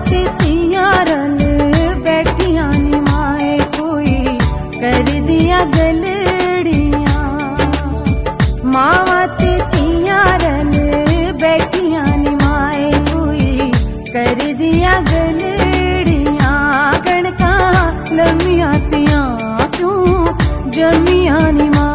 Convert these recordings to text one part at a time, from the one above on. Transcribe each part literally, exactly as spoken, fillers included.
ते तियां रल बैठियां नी माए कोई कर दिया गलड़ियां। मावा ते तियां रल बैठियां नी माए कोई कर दिया गलड़ियां। कणका लम्मियां तियां क्यों जमियां नी मां।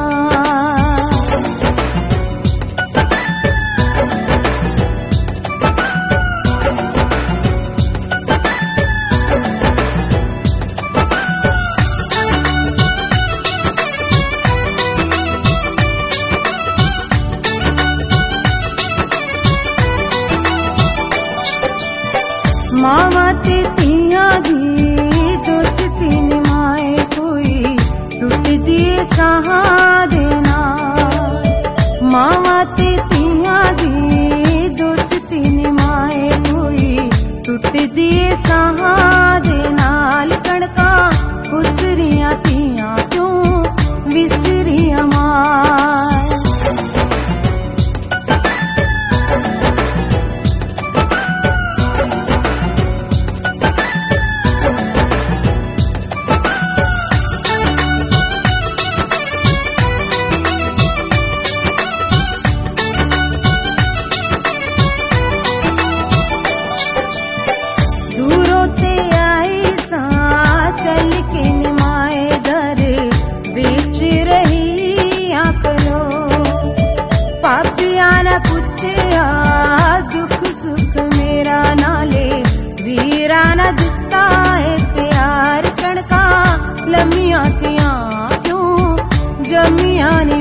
मावा ते तियां दी दोस्ती नी माए कोई टूट दिए साहा देना। मावा ते तियां दी दोस्ती नी माए कोई टूट दिए साहा देना। कणका खुसरियां तियां क्यों विसरियां माए। चल के निमाए घर बेच रही आकलो। पापिया न पूछया दुख सुख मेरा नाले वीरा न दिता है प्यार। कणका लम्मियां तियां क्यों जमियां नी